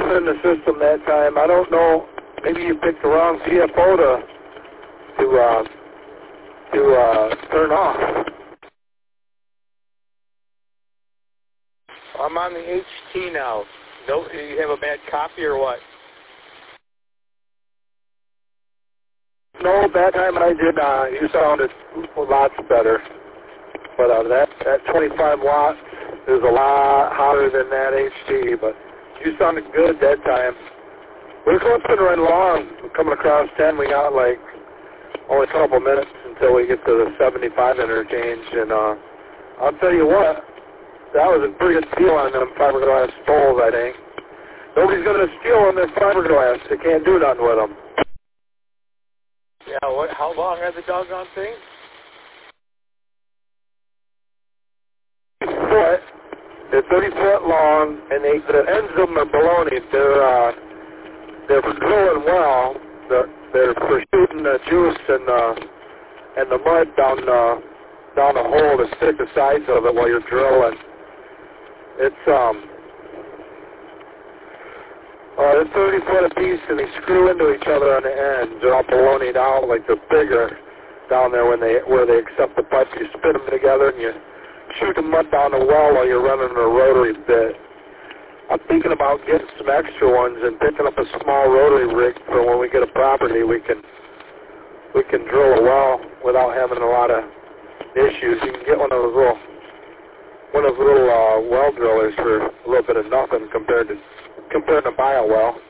nothing in the system that time. I don't know. Maybe you picked the wrong CFO to turn off. I'm on the HT now. No, you have a bad copy or what? No, that time I did not. You sounded lots better. But that 25 watts is a lot hotter than that HT, but you sounded good that time. We're clipping right along. We're coming across 10. We got like only a couple minutes until we get to the 75 interchange. And I'll tell you what, that was a pretty good deal on them fiberglass poles, I think. Nobody's going to steal on their fiberglass. They can't do nothing with them. Yeah, how long are the doggone things? Foot. They're 30 foot long, and the ends of them are baloney. They're for drilling well. They're for shooting the juice and the mud down the hole to stick the sides of it while you're drilling. It's they're 30 foot apiece, and they screw into each other on the ends. They're all baloneyed out like they're bigger down there where they accept the pipe. You spin them together and you shoot the mud down the well while you're running a rotary bit. I'm thinking about getting some extra ones and picking up a small rotary rig for when we get a property we can drill a well without having a lot of issues. You can get one of those little well drillers for a little bit of nothing compared to buy a well.